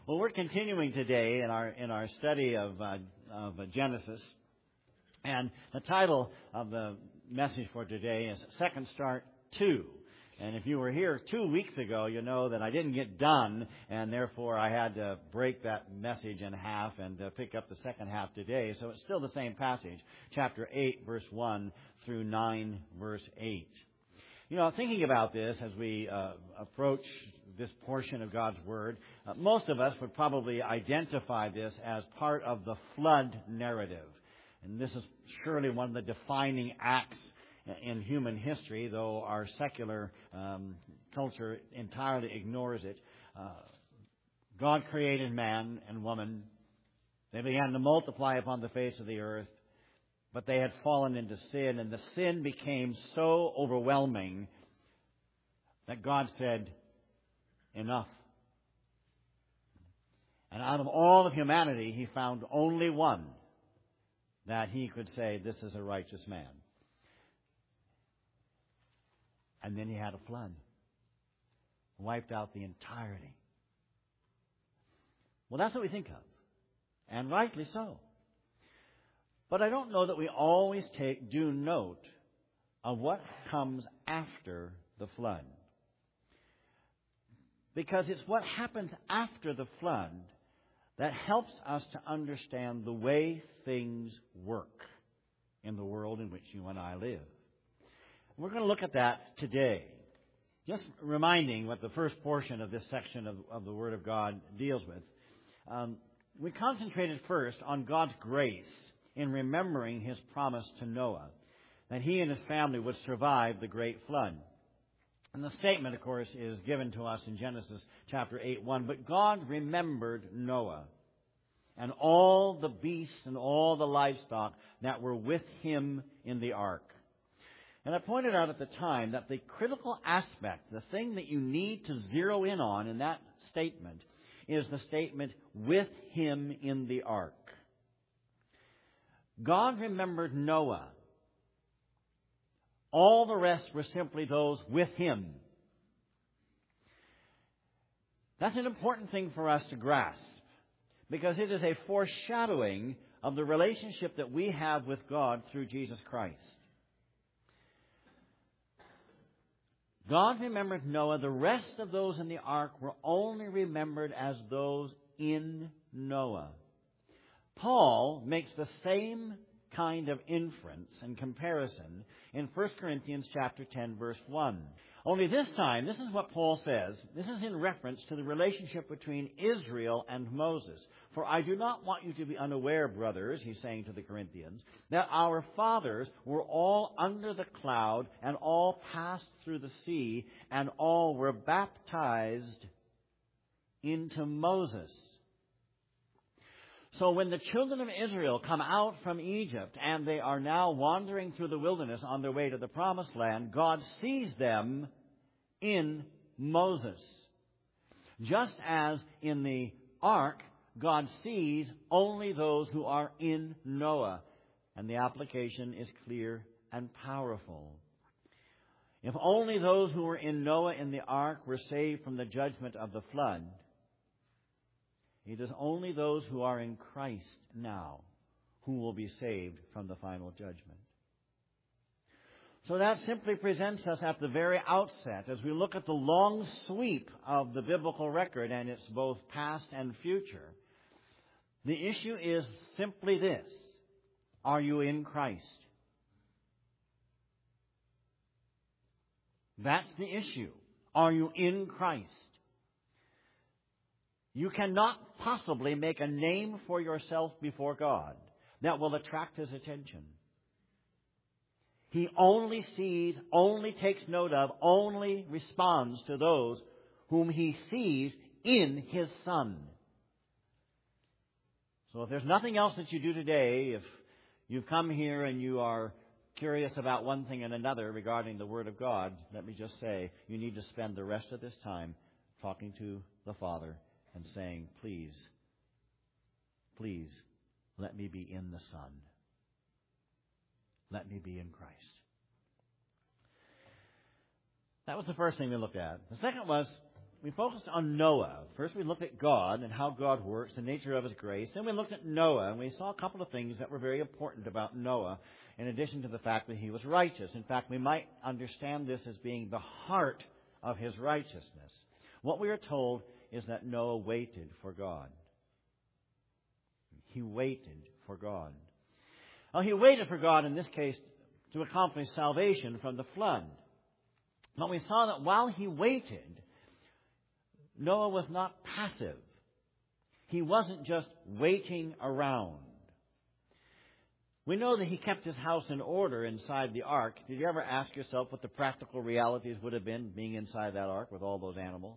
Well, we're continuing today in our study of Genesis, and the title of the message for today is Second Start 2. And if you were here 2 weeks ago, you know that I didn't get done, and therefore I had to break that message in half and pick up the second half today. So it's still the same passage, chapter 8, verse 1 through 9, verse 8. You know, thinking about this as we approach this portion of God's Word, most of us would probably identify this as part of the flood narrative. And this is surely one of the defining acts in human history, though our secular culture entirely ignores it. God created man and woman. They began to multiply upon the face of the earth, but they had fallen into sin, and the sin became so overwhelming that God said, enough. And out of all of humanity, He found only one that He could say, this is a righteous man. And then He had a flood. Wiped out the entirety. Well, that's what we think of. And rightly so. But I don't know that we always take due note of what comes after the flood. Because it's what happens after the flood that helps us to understand the way things work in the world in which you and I live. We're going to look at that today. Just reminding what the first portion of this section of the Word of God deals with. We concentrated first on God's grace in remembering His promise to Noah, that he and his family would survive the great flood. And the statement, of course, is given to us in Genesis chapter 8:1. But God remembered Noah and all the beasts and all the livestock that were with him in the ark. And I pointed out at the time that the critical aspect, the thing that you need to zero in on in that statement, is the statement, with him in the ark. God remembered Noah. All the rest were simply those with him. That's an important thing for us to grasp, because it is a foreshadowing of the relationship that we have with God through Jesus Christ. God remembered Noah. The rest of those in the ark were only remembered as those in Noah. Paul makes the same kind of inference and comparison in 1 Corinthians chapter 10, verse 1. Only this time, this is what Paul says. This is in reference to the relationship between Israel and Moses. For I do not want you to be unaware, brothers, he's saying to the Corinthians, that our fathers were all under the cloud and all passed through the sea and all were baptized into Moses. So when the children of Israel come out from Egypt and they are now wandering through the wilderness on their way to the promised land, God sees them in Moses. Just as in the ark, God sees only those who are in Noah. And the application is clear and powerful. If only those who were in Noah in the ark were saved from the judgment of the flood, it is only those who are in Christ now who will be saved from the final judgment. So that simply presents us at the very outset, as we look at the long sweep of the biblical record, and it's both past and future. The issue is simply this: are you in Christ? That's the issue. Are you in Christ? You cannot possibly make a name for yourself before God that will attract His attention. He only sees, only takes note of, only responds to those whom He sees in His Son. So if there's nothing else that you do today, if you've come here and you are curious about one thing and another regarding the Word of God, let me just say, you need to spend the rest of this time talking to the Father and saying, please, please, let me be in the Son. Let me be in Christ. That was the first thing we looked at. The second was we focused on Noah. First we looked at God and how God works, the nature of His grace. Then we looked at Noah, and we saw a couple of things that were very important about Noah, in addition to the fact that he was righteous. In fact, we might understand this as being the heart of his righteousness. What we are told is that Noah waited for God. He waited for God. Well, he waited for God, in this case, to accomplish salvation from the flood. But we saw that while he waited, Noah was not passive. He wasn't just waiting around. We know that he kept his house in order inside the ark. Did you ever ask yourself what the practical realities would have been being inside that ark with all those animals?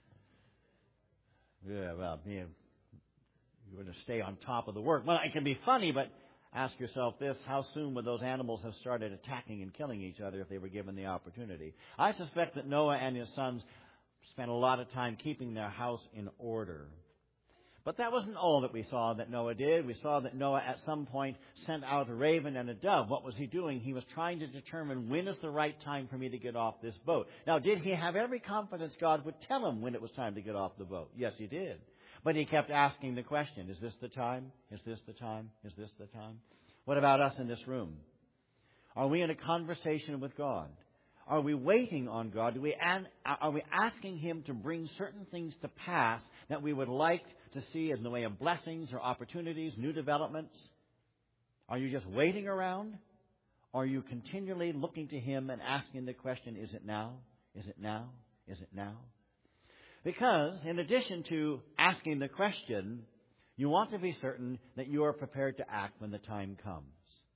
Yeah, well, you're going to stay on top of the work. Well, it can be funny, but ask yourself this: how soon would those animals have started attacking and killing each other if they were given the opportunity? I suspect that Noah and his sons spent a lot of time keeping their house in order. But that wasn't all that we saw that Noah did. We saw that Noah at some point sent out a raven and a dove. What was he doing? He was trying to determine, when is the right time for me to get off this boat? Now, did he have every confidence God would tell him when it was time to get off the boat? Yes, he did. But he kept asking the question, is this the time? Is this the time? Is this the time? What about us in this room? Are we in a conversation with God? Are we waiting on God? Are we asking Him to bring certain things to pass that we would like to see in the way of blessings or opportunities, new developments? Are you just waiting around? Or are you continually looking to Him and asking the question, is it now? Is it now? Is it now? Because in addition to asking the question, you want to be certain that you are prepared to act when the time comes.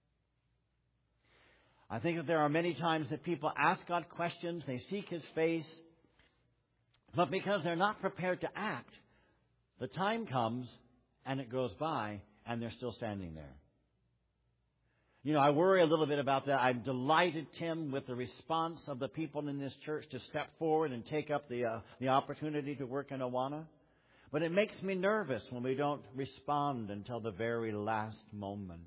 I think that there are many times that people ask God questions, they seek His face, but because they're not prepared to act, the time comes and it goes by and they're still standing there. You know, I worry a little bit about that. I'm delighted, Tim, with the response of the people in this church to step forward and take up the opportunity to work in Awana. But it makes me nervous when we don't respond until the very last moment.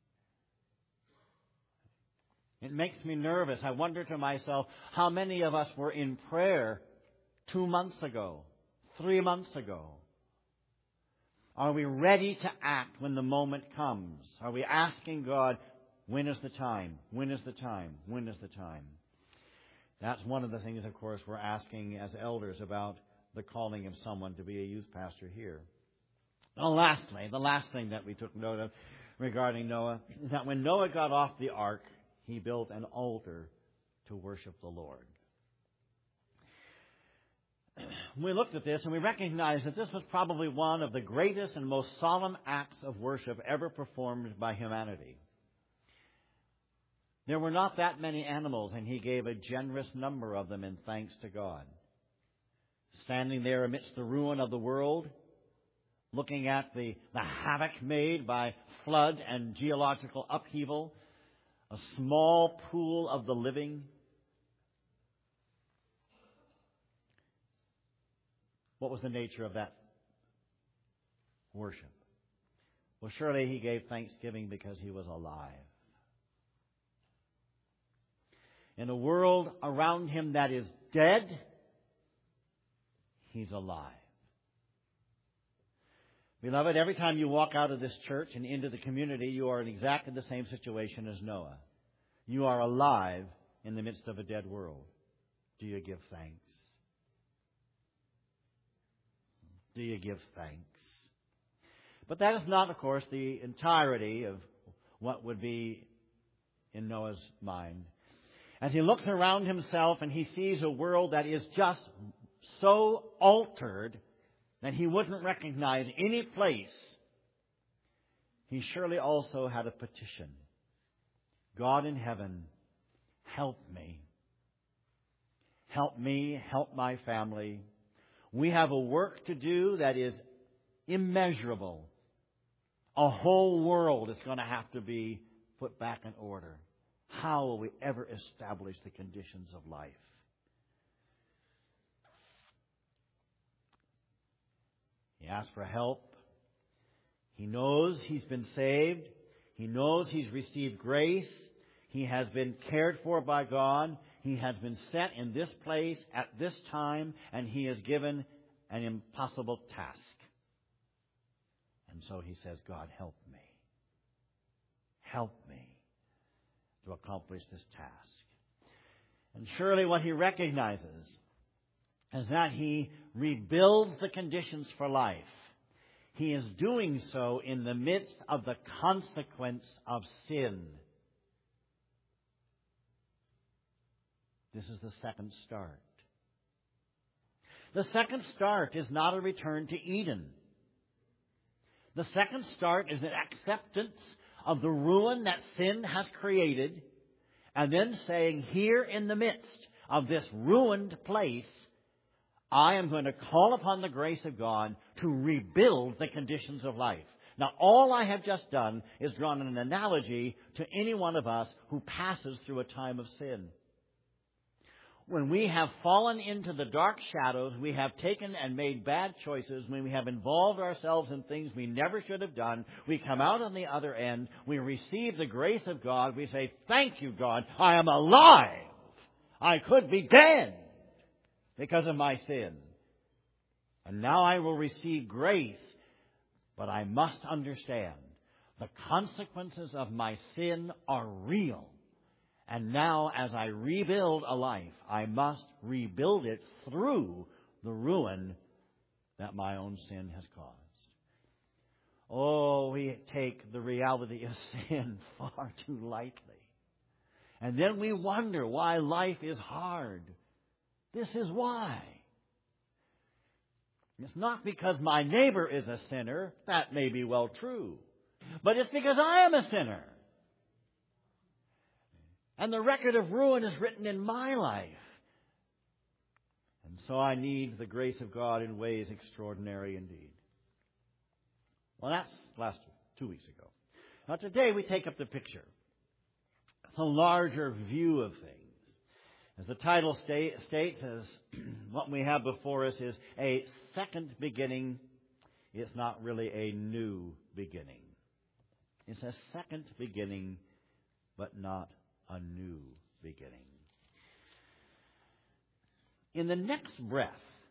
It makes me nervous. I wonder to myself, how many of us were in prayer 2 months ago, 3 months ago? Are we ready to act when the moment comes? Are we asking God, when is the time? When is the time? When is the time? That's one of the things, of course, we're asking as elders about the calling of someone to be a youth pastor here. Well, lastly, the last thing that we took note of regarding Noah is that when Noah got off the ark, he built an altar to worship the Lord. We looked at this and we recognized that this was probably one of the greatest and most solemn acts of worship ever performed by humanity. There were not that many animals, and he gave a generous number of them in thanks to God. Standing there amidst the ruin of the world, looking at the havoc made by flood and geological upheaval, a small pool of the living. What was the nature of that worship? Well, surely he gave thanksgiving because he was alive. In a world around him that is dead, he's alive. Beloved, every time you walk out of this church and into the community, you are in exactly the same situation as Noah. You are alive in the midst of a dead world. Do you give thanks? Do you give thanks? But that is not, of course, the entirety of what would be in Noah's mind. As he looks around himself and he sees a world that is just so altered that he wouldn't recognize any place, he surely also had a petition. God in heaven, help me. Help me, help my family. We have a work to do that is immeasurable. A whole world is going to have to be put back in order. How will we ever establish the conditions of life? He asks for help. He knows he's been saved. He knows he's received grace. He has been cared for by God. He has been set in this place at this time, and he is given an impossible task. And so he says, God, help me. Help me to accomplish this task. And surely what he recognizes is that he rebuilds the conditions for life. He is doing so in the midst of the consequence of sin. This is the second start. The second start is not a return to Eden. The second start is an acceptance of the ruin that sin has created, and then saying, here in the midst of this ruined place, I am going to call upon the grace of God to rebuild the conditions of life. Now, all I have just done is drawn an analogy to any one of us who passes through a time of sin. When we have fallen into the dark shadows, we have taken and made bad choices, when we have involved ourselves in things we never should have done, we come out on the other end, we receive the grace of God, we say, thank you, God, I am alive. I could be dead because of my sin. And now I will receive grace, but I must understand the consequences of my sin are real. And now, as I rebuild a life, I must rebuild it through the ruin that my own sin has caused. Oh, we take the reality of sin far too lightly. And then we wonder why life is hard. This is why. It's not because my neighbor is a sinner. That may be well true. But it's because I am a sinner. And the record of ruin is written in my life. And so I need the grace of God in ways extraordinary indeed. Well, that's last 2 weeks ago. Now today we take up the picture. It's a larger view of things. As the title states, as what we have before us is a second beginning. It's not really a new beginning. It's a second beginning, but not a new beginning. In the next breath,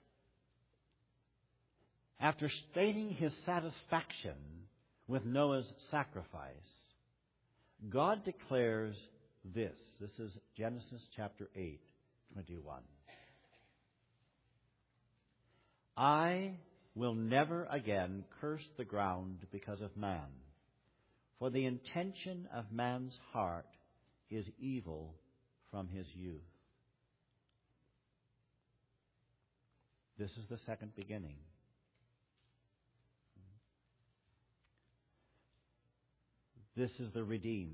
after stating his satisfaction with Noah's sacrifice, God declares this. This is Genesis chapter 8:21. I will never again curse the ground because of man, for the intention of man's heart is evil from his youth. This is the second beginning. This is the redeemed.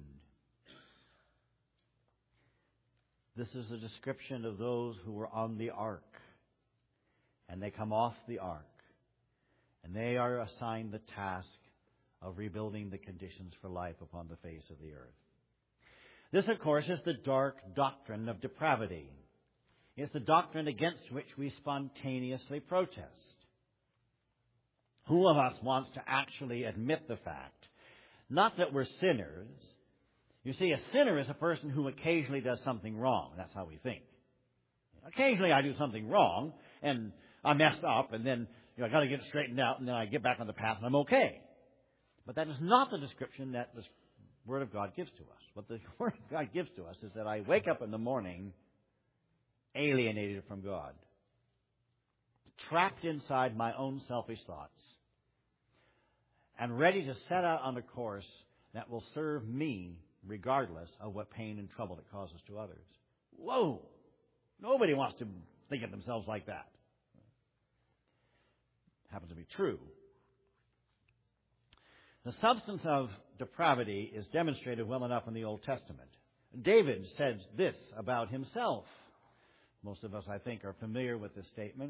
This is a description of those who were on the ark. And they come off the ark. And they are assigned the task of rebuilding the conditions for life upon the face of the earth. This, of course, is the dark doctrine of depravity. It's the doctrine against which we spontaneously protest. Who of us wants to actually admit the fact? Not that we're sinners. You see, a sinner is a person who occasionally does something wrong. That's how we think. Occasionally I do something wrong, and I messed up, and then I got to get it straightened out, and then I get back on the path, and I'm okay. But that is not the description that the Word of God gives to us. What the Word of God gives to us is that I wake up in the morning alienated from God, trapped inside my own selfish thoughts, and ready to set out on a course that will serve me regardless of what pain and trouble it causes to others. Whoa! Nobody wants to think of themselves like that. It happens to be true. The substance of depravity is demonstrated well enough in the Old Testament. David said this about himself. Most of us, I think, are familiar with this statement.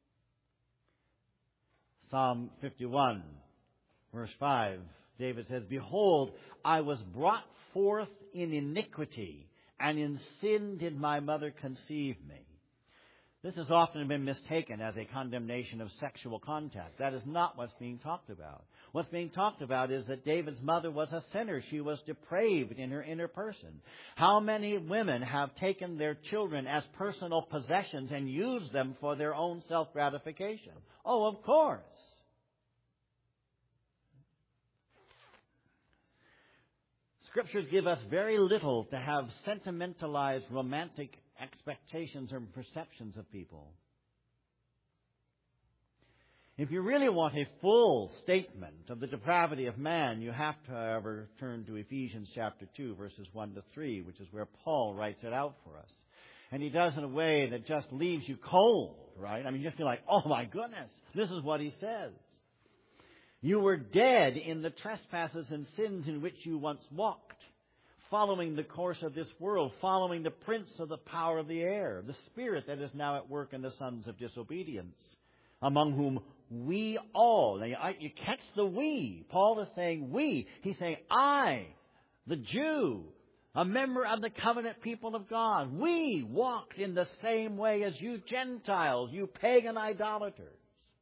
Psalm 51, verse 5, David says, "Behold, I was brought forth in iniquity, and in sin did my mother conceive me." This has often been mistaken as a condemnation of sexual contact. That is not what's being talked about. What's being talked about is that David's mother was a sinner. She was depraved in her inner person. How many women have taken their children as personal possessions and used them for their own self-gratification? Oh, of course. Scriptures give us very little to have sentimentalized romantic expectations or perceptions of people. If you really want a full statement of the depravity of man, you have to, however, turn to Ephesians chapter 2, verses 1 to 3, which is where Paul writes it out for us. And he does in a way that just leaves you cold, right? I mean, you just feel like, oh my goodness, this is what he says. You were dead in the trespasses and sins in which you once walked, following the course of this world, following the prince of the power of the air, the spirit that is now at work in the sons of disobedience, among whom we all. Now, you catch the we. Paul is saying we. He's saying I, the Jew, a member of the covenant people of God. We walked in the same way as you Gentiles, you pagan idolaters.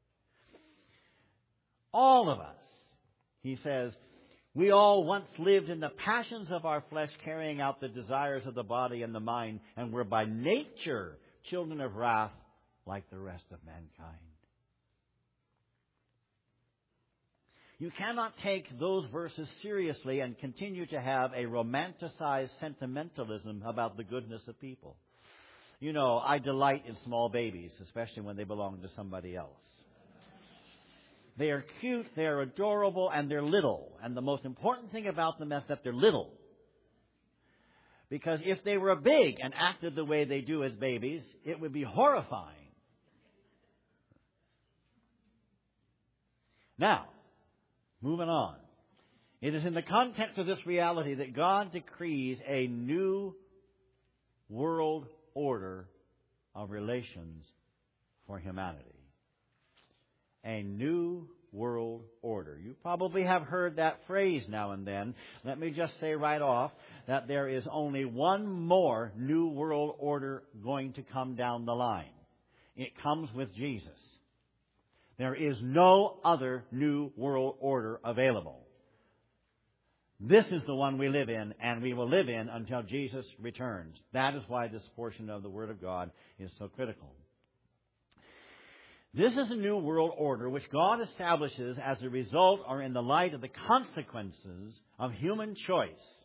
All of us, he says, we all once lived in the passions of our flesh, carrying out the desires of the body and the mind, and were by nature children of wrath like the rest of mankind. You cannot take those verses seriously and continue to have a romanticized sentimentalism about the goodness of people. You know, I delight in small babies, especially when they belong to somebody else. They are cute, they are adorable, and they're little. And the most important thing about them is that they're little. Because if they were big and acted the way they do as babies, it would be horrifying. Now, moving on. It is in the context of this reality that God decrees a new world order of relations for humanity. A new world order. You probably have heard that phrase now and then. Let me just say right off that there is only one more new world order going to come down the line. It comes with Jesus. There is no other new world order available. This is the one we live in, and we will live in until Jesus returns. That is why this portion of the Word of God is so critical. This is a new world order which God establishes as a result or in the light of the consequences of human choice.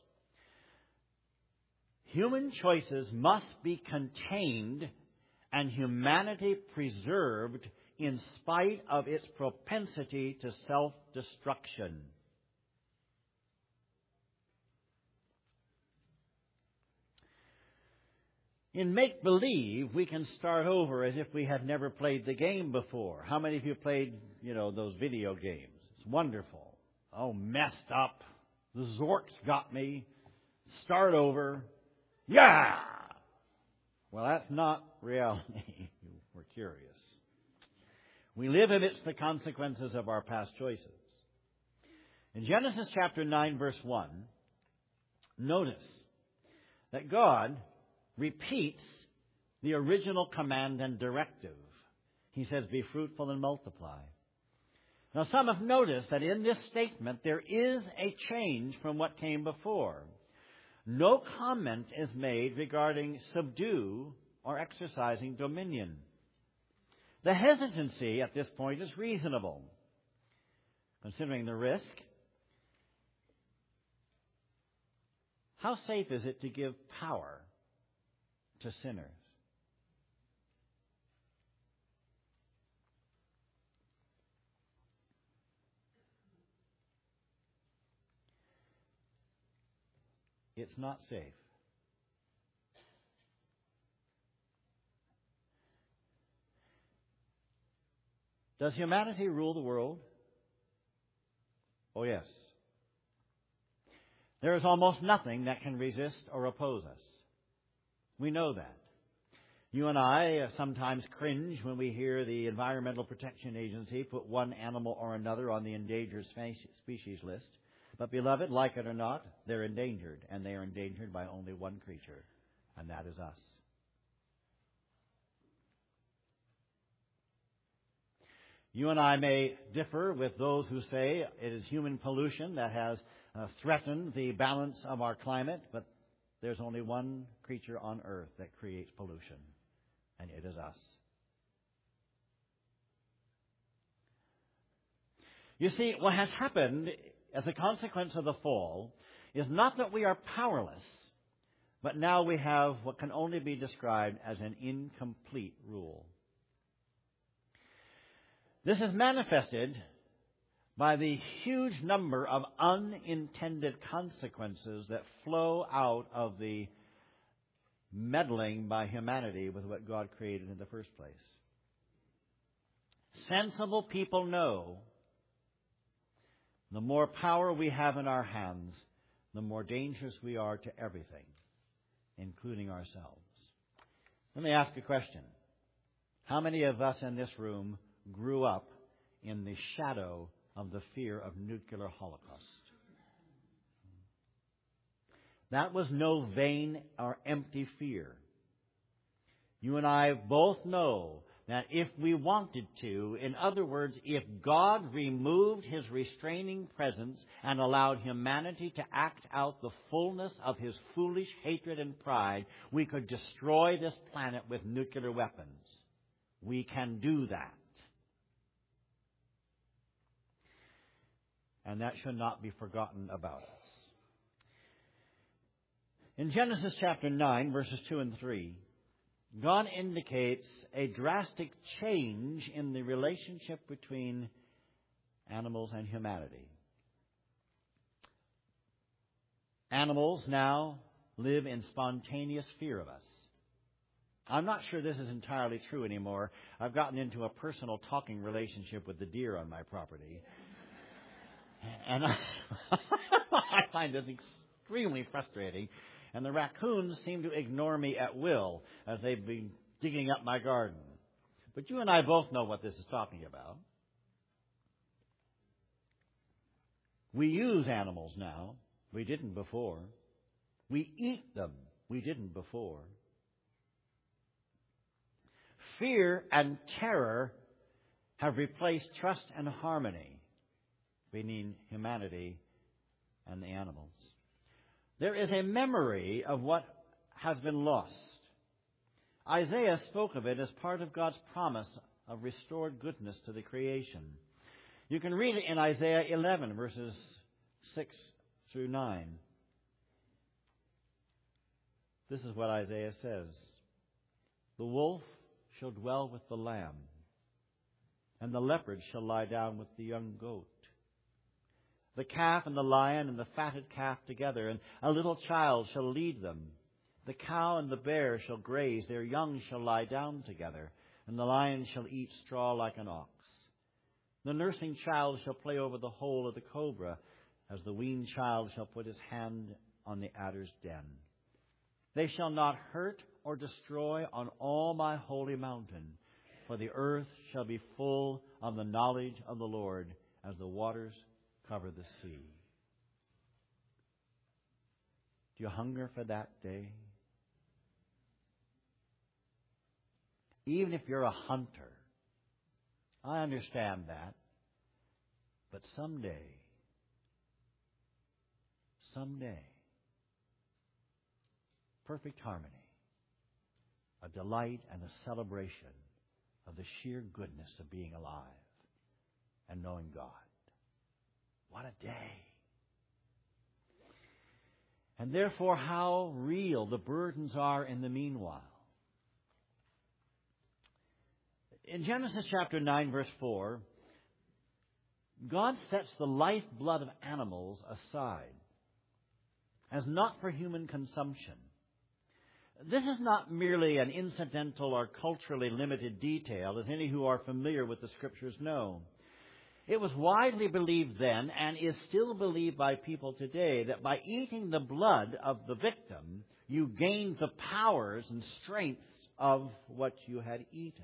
Human choices must be contained and humanity preserved in spite of its propensity to self-destruction. In make-believe, we can start over as if we had never played the game before. How many of you played, those video games? It's wonderful. Oh, messed up. The Zorks got me. Start over. Yeah! Well, that's not reality. We're curious. We live amidst the consequences of our past choices. In Genesis chapter 9, verse 1, notice that God repeats the original command and directive. He says, be fruitful and multiply. Now, some have noticed that in this statement there is a change from what came before. No comment is made regarding subdue or exercising dominion. The hesitancy at this point is reasonable, considering the risk. How safe is it to give power to sinners? It's not safe. Does humanity rule the world? Oh, yes. There is almost nothing that can resist or oppose us. We know that. You and I sometimes cringe when we hear the Environmental Protection Agency put one animal or another on the endangered species list. But, beloved, like it or not, they're endangered, and they are endangered by only one creature, and that is us. You and I may differ with those who say it is human pollution that has threatened the balance of our climate, but there's only one creature on earth that creates pollution, and it is us. You see, what has happened as a consequence of the fall is not that we are powerless, but now we have what can only be described as an incomplete rule. This is manifested by the huge number of unintended consequences that flow out of the meddling by humanity with what God created in the first place. Sensible people know the more power we have in our hands, the more dangerous we are to everything, including ourselves. Let me ask a question. How many of us in this room grew up in the shadow of the fear of nuclear holocaust? That was no vain or empty fear. You and I both know that if we wanted to, in other words, if God removed His restraining presence and allowed humanity to act out the fullness of His foolish hatred and pride, we could destroy this planet with nuclear weapons. We can do that. And that should not be forgotten about us. In Genesis chapter 9, verses 2 and 3, God indicates a drastic change in the relationship between animals and humanity. Animals now live in spontaneous fear of us. I'm not sure this is entirely true anymore. I've gotten into a personal talking relationship with the deer on my property. And I find this extremely frustrating. And the raccoons seem to ignore me at will as they've been digging up my garden. But you and I both know what this is talking about. We use animals now. We didn't before. We eat them. We didn't before. Fear and terror have replaced trust and harmony between humanity and the animals. There is a memory of what has been lost. Isaiah spoke of it as part of God's promise of restored goodness to the creation. You can read it in Isaiah 11, verses 6 through 9. This is what Isaiah says. The wolf shall dwell with the lamb, and the leopard shall lie down with the young goat. The calf and the lion and the fatted calf together, and a little child shall lead them. The cow and the bear shall graze, their young shall lie down together, and the lion shall eat straw like an ox. The nursing child shall play over the hole of the cobra, as the weaned child shall put his hand on the adder's den. They shall not hurt or destroy on all my holy mountain, for the earth shall be full of the knowledge of the Lord as the waters cover the sea. Do you hunger for that day? Even if you're a hunter, I understand that. But someday, perfect harmony, a delight and a celebration of the sheer goodness of being alive and knowing God. What a day. And therefore, how real the burdens are in the meanwhile. In Genesis chapter 9, verse 4, God sets the lifeblood of animals aside as not for human consumption. This is not merely an incidental or culturally limited detail, as any who are familiar with the Scriptures know. It was widely believed then, and is still believed by people today, that by eating the blood of the victim, you gained the powers and strengths of what you had eaten.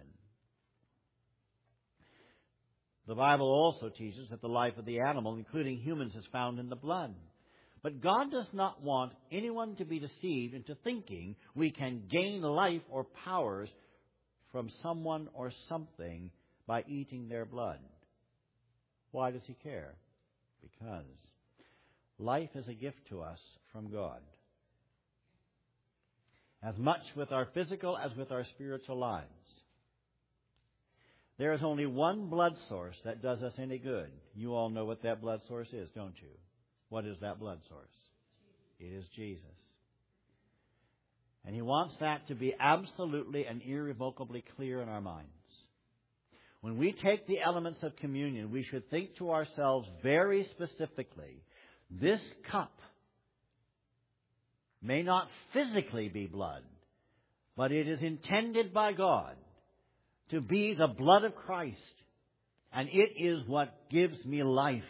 The Bible also teaches that the life of the animal, including humans, is found in the blood. But God does not want anyone to be deceived into thinking we can gain life or powers from someone or something by eating their blood. Why does he care? Because life is a gift to us from God. As much with our physical as with our spiritual lives. There is only one blood source that does us any good. You all know what that blood source is, don't you? What is that blood source? It is Jesus. And he wants that to be absolutely and irrevocably clear in our minds. When we take the elements of communion, we should think to ourselves very specifically, this cup may not physically be blood, but it is intended by God to be the blood of Christ, and it is what gives me life,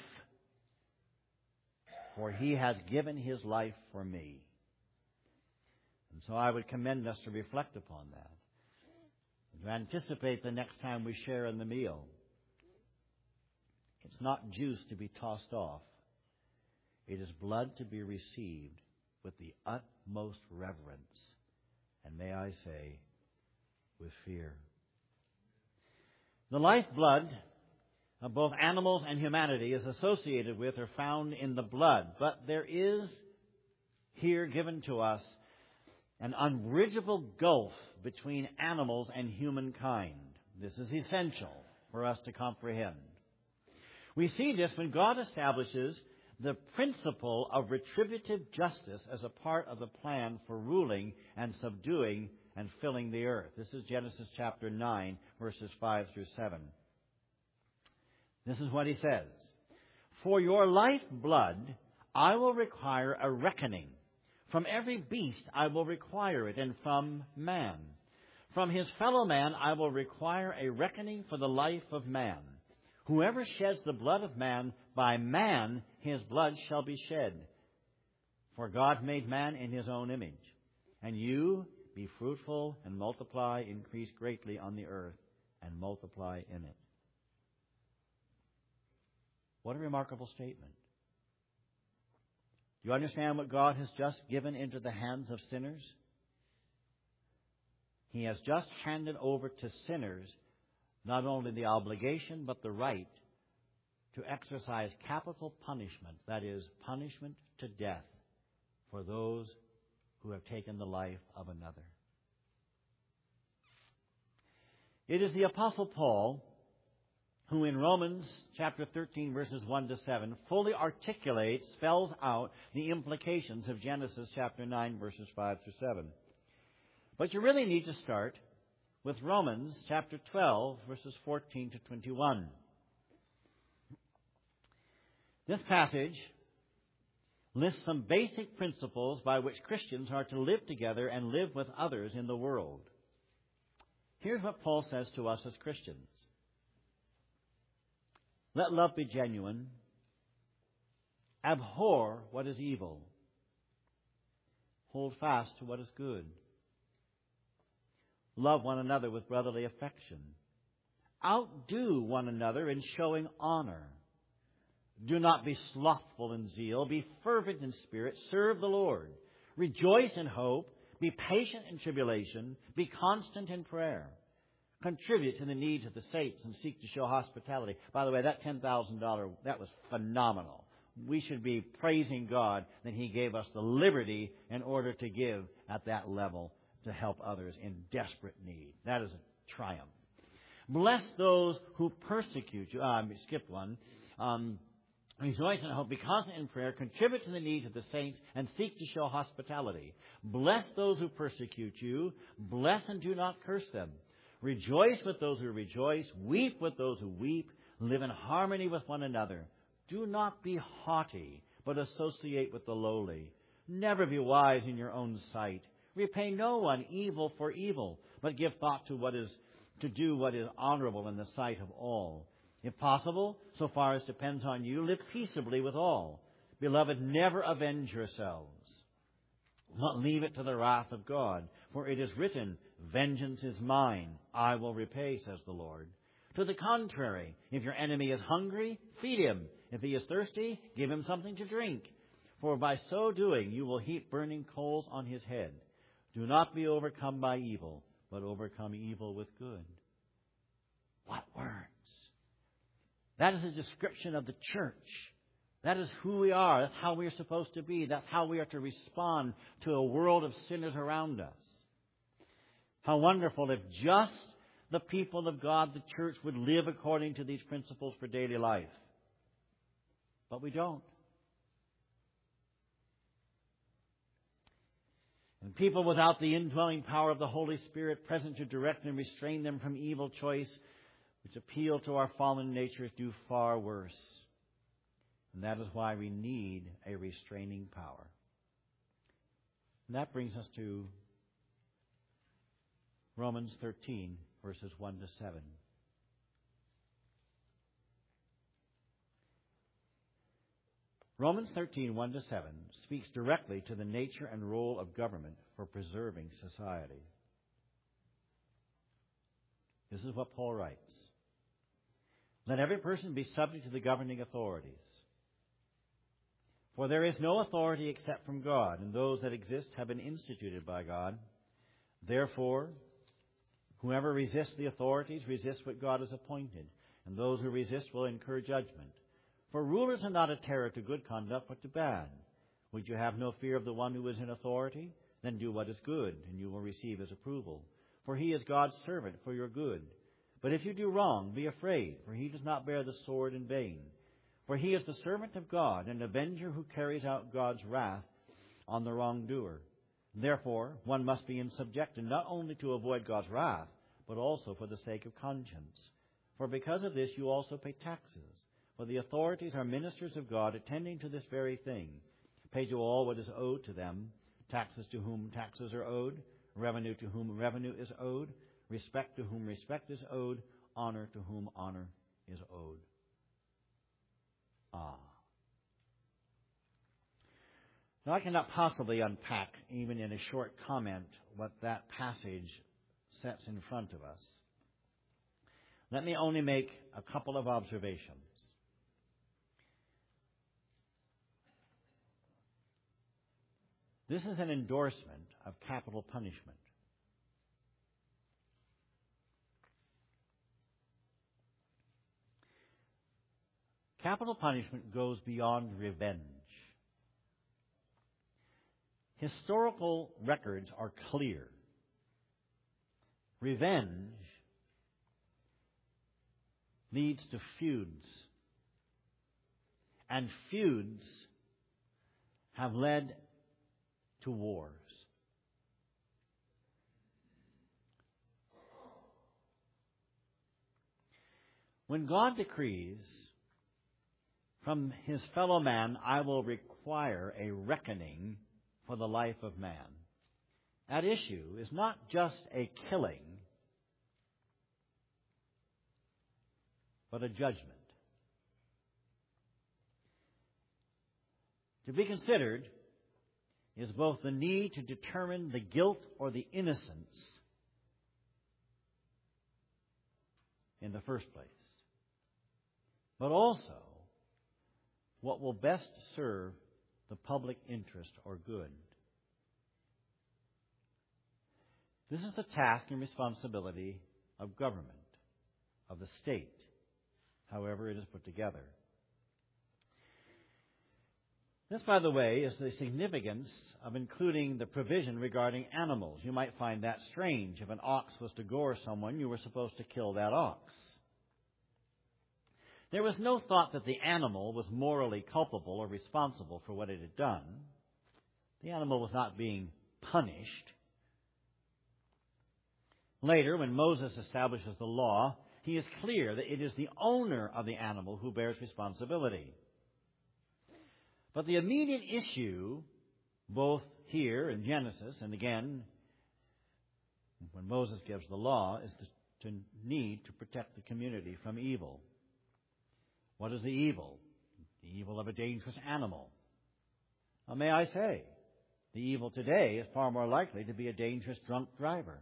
for he has given his life for me. And so I would commend us to reflect upon that, to anticipate the next time we share in the meal. It's not juice to be tossed off. It is blood to be received with the utmost reverence, and may I say, with fear. The lifeblood of both animals and humanity is associated with or found in the blood, but there is here given to us an unbridgeable gulf between animals and humankind. This is essential for us to comprehend. We see this when God establishes the principle of retributive justice as a part of the plan for ruling and subduing and filling the earth. This is Genesis chapter 9, verses 5 through 7. This is what he says. For your lifeblood I will require a reckoning. From every beast I will require it, and from man. From his fellow man I will require a reckoning for the life of man. Whoever sheds the blood of man, by man his blood shall be shed. For God made man in his own image. And you, be fruitful and multiply, increase greatly on the earth, and multiply in it. What a remarkable statement. Do you understand what God has just given into the hands of sinners? He has just handed over to sinners not only the obligation but the right to exercise capital punishment, that is, punishment to death, for those who have taken the life of another. It is the Apostle Paul who in Romans chapter 13, verses 1 to 7, fully articulates, spells out the implications of Genesis chapter 9, verses 5 through 7. But you really need to start with Romans chapter 12, verses 14 to 21. This passage lists some basic principles by which Christians are to live together and live with others in the world. Here's what Paul says to us as Christians. Let love be genuine. Abhor what is evil. Hold fast to what is good. Love one another with brotherly affection. Outdo one another in showing honor. Do not be slothful in zeal. Be fervent in spirit. Serve the Lord. Rejoice in hope. Be patient in tribulation. Be constant in prayer. Contribute to the needs of the saints and seek to show hospitality. By the way, that $10,000, that was phenomenal. We should be praising God that He gave us the liberty in order to give at that level to help others in desperate need. That is a triumph. Bless those who persecute you. Skip one. Rejoice in hope. Be constant in prayer. Contribute to the needs of the saints and seek to show hospitality. Bless those who persecute you. Bless and do not curse them. Rejoice with those who rejoice. Weep with those who weep. Live in harmony with one another. Do not be haughty, but associate with the lowly. Never be wise in your own sight. Repay no one evil for evil, but give thought to do what is honorable in the sight of all. If possible, so far as depends on you, live peaceably with all. Beloved, never avenge yourselves. Not leave it to the wrath of God, for it is written, vengeance is mine, I will repay, says the Lord. To the contrary, if your enemy is hungry, feed him. If he is thirsty, give him something to drink. For by so doing, you will heap burning coals on his head. Do not be overcome by evil, but overcome evil with good. What words? That is a description of the church. That is who we are. That's how we are supposed to be. That's how we are to respond to a world of sinners around us. How wonderful if just the people of God, the church, would live according to these principles for daily life. But we don't. And people without the indwelling power of the Holy Spirit present to direct and restrain them from evil choice, which appeal to our fallen natures, do far worse. And that is why we need a restraining power. And that brings us to Romans 13, verses 1 to 7. Romans 13, 1 to 7 speaks directly to the nature and role of government for preserving society. This is what Paul writes. Let every person be subject to the governing authorities. For there is no authority except from God, and those that exist have been instituted by God. Therefore, whoever resists the authorities resists what God has appointed, and those who resist will incur judgment. For rulers are not a terror to good conduct, but to bad. Would you have no fear of the one who is in authority? Then do what is good, and you will receive his approval. For he is God's servant for your good. But if you do wrong, be afraid, for he does not bear the sword in vain. For he is the servant of God, an avenger who carries out God's wrath on the wrongdoer. Therefore, one must be in subjection, not only to avoid God's wrath, but also for the sake of conscience. For because of this you also pay taxes. For the authorities are ministers of God, attending to this very thing. Pay to all what is owed to them, taxes to whom taxes are owed, revenue to whom revenue is owed, respect to whom respect is owed, honor to whom honor is owed. Now, I cannot possibly unpack, even in a short comment, what that passage sets in front of us. Let me only make a couple of observations. This is an endorsement of capital punishment. Capital punishment goes beyond revenge. Historical records are clear. Revenge leads to feuds. And feuds have led to wars. When God decrees, from his fellow man I will require a reckoning for the life of man, at issue is not just a killing, but a judgment. To be considered is both the need to determine the guilt or the innocence in the first place, but also what will best serve the public interest or good. This is the task and responsibility of government, of the state, however it is put together. This, by the way, is the significance of including the provision regarding animals. You might find that strange. If an ox was to gore someone, you were supposed to kill that ox. There was no thought that the animal was morally culpable or responsible for what it had done. The animal was not being punished. Later, when Moses establishes the law, he is clear that it is the owner of the animal who bears responsibility. But the immediate issue, both here in Genesis and again when Moses gives the law, is the need to protect the community from evil. What is the evil? The evil of a dangerous animal. Now, may I say, the evil today is far more likely to be a dangerous drunk driver.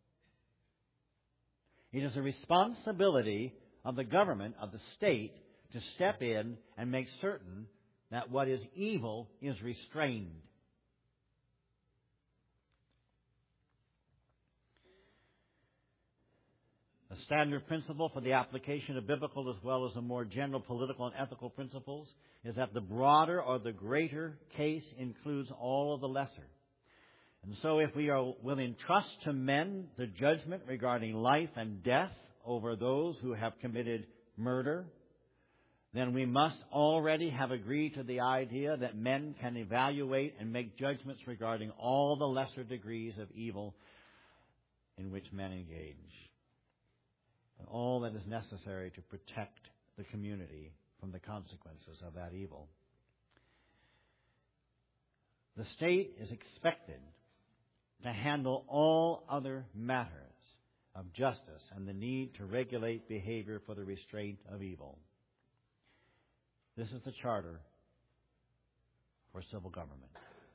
It is the responsibility of the government, of the state, to step in and make certain that what is evil is restrained. A standard principle for the application of biblical as well as the more general political and ethical principles is that the broader or the greater case includes all of the lesser. And so if we will entrust to men the judgment regarding life and death over those who have committed murder, then we must already have agreed to the idea that men can evaluate and make judgments regarding all the lesser degrees of evil in which men engage, and all that is necessary to protect the community from the consequences of that evil. The state is expected to handle all other matters of justice and the need to regulate behavior for the restraint of evil. This is the charter for civil government.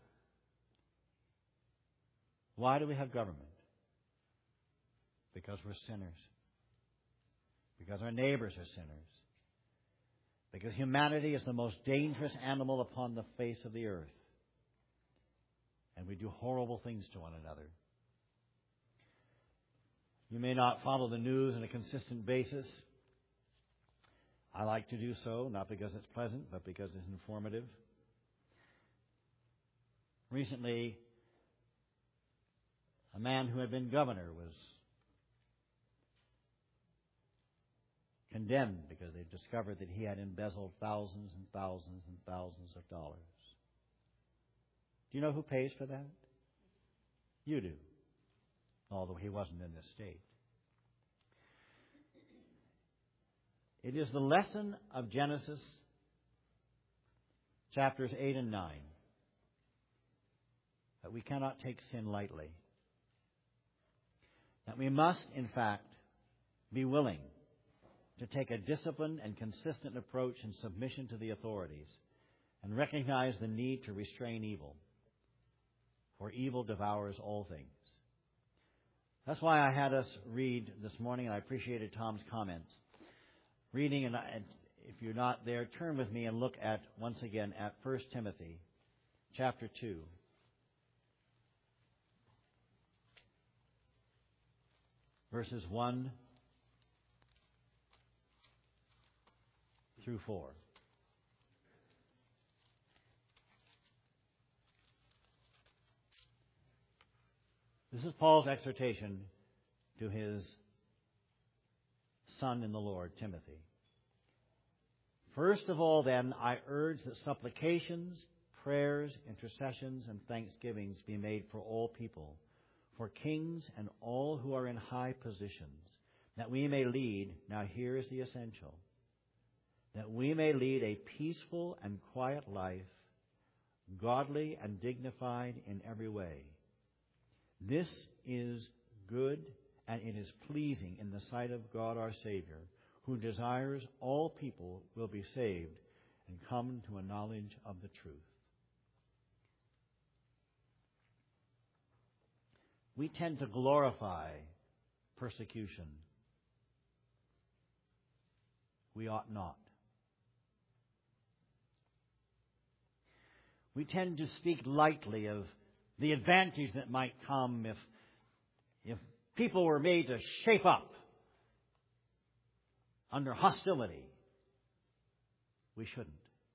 Why do we have government? Because we're sinners. Because our neighbors are sinners. Because humanity is the most dangerous animal upon the face of the earth. And we do horrible things to one another. You may not follow the news on a consistent basis. I like to do so, not because it's pleasant, but because it's informative. Recently, a man who had been governor was condemned because they discovered that he had embezzled thousands and thousands and thousands of dollars. Do you know who pays for that? You do, although he wasn't in this state. It is the lesson of Genesis chapters 8 and 9 that we cannot take sin lightly. That we must, in fact, be willing to take a disciplined and consistent approach in submission to the authorities and recognize the need to restrain evil, for evil devours all things. That's why I had us read this morning, and I appreciated Tom's comments. Reading, and if you're not there, turn with me and look at, once again, at 1 Timothy chapter 2. Verses 1 through 4. This is Paul's exhortation to his son in the Lord, Timothy. First of all, then, I urge that supplications, prayers, intercessions, and thanksgivings be made for all people, for kings and all who are in high positions, that we may lead, now here is the essential, that we may lead a peaceful and quiet life, godly and dignified in every way. This is good, and it is pleasing in the sight of God our Savior, who desires all people will be saved and come to a knowledge of the truth. We tend to glorify persecution. We ought not. We tend to speak lightly of the advantage that might come if people were made to shape up under hostility. We shouldn't.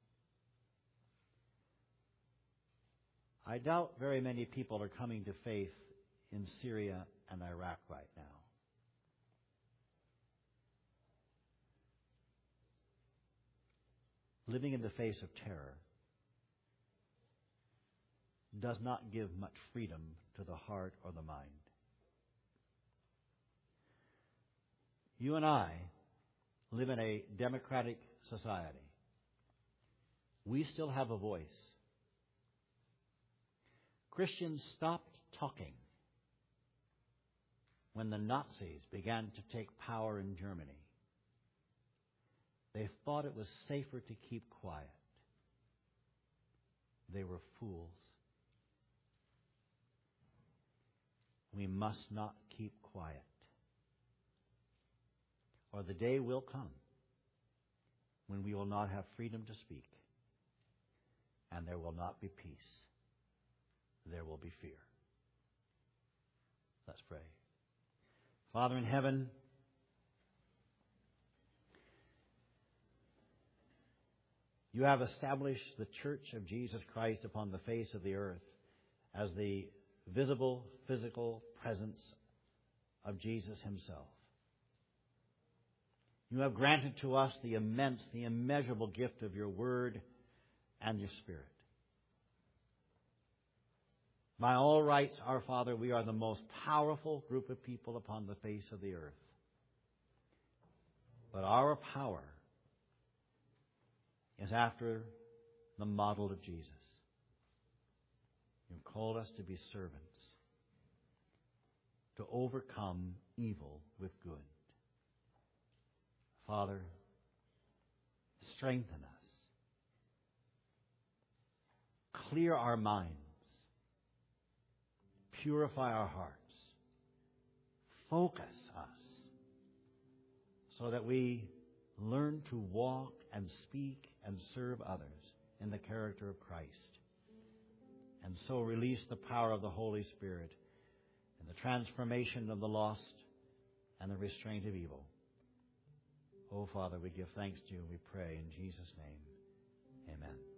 I doubt very many people are coming to faith in Syria and Iraq right now. Living in the face of terror does not give much freedom to the heart or the mind. You and I live in a democratic society. We still have a voice. Christians stopped talking when the Nazis began to take power in Germany. They thought it was safer to keep quiet. They were fools. We must not keep quiet, or the day will come when we will not have freedom to speak, and there will not be peace. There will be fear. Let's pray. Father in heaven, You have established the church of Jesus Christ upon the face of the earth as the visible, physical presence of Jesus himself. You have granted to us the immense, the immeasurable gift of your Word and your Spirit. By all rights, our Father, we are the most powerful group of people upon the face of the earth. But our power is after the model of Jesus. You've called us to be servants, to overcome evil with good. Father, strengthen us. Clear our minds. Purify our hearts. Focus us so that we learn to walk and speak and serve others in the character of Christ. And so release the power of the Holy Spirit in the transformation of the lost and the restraint of evil. Oh, Father, we give thanks to you. We pray in Jesus' name. Amen.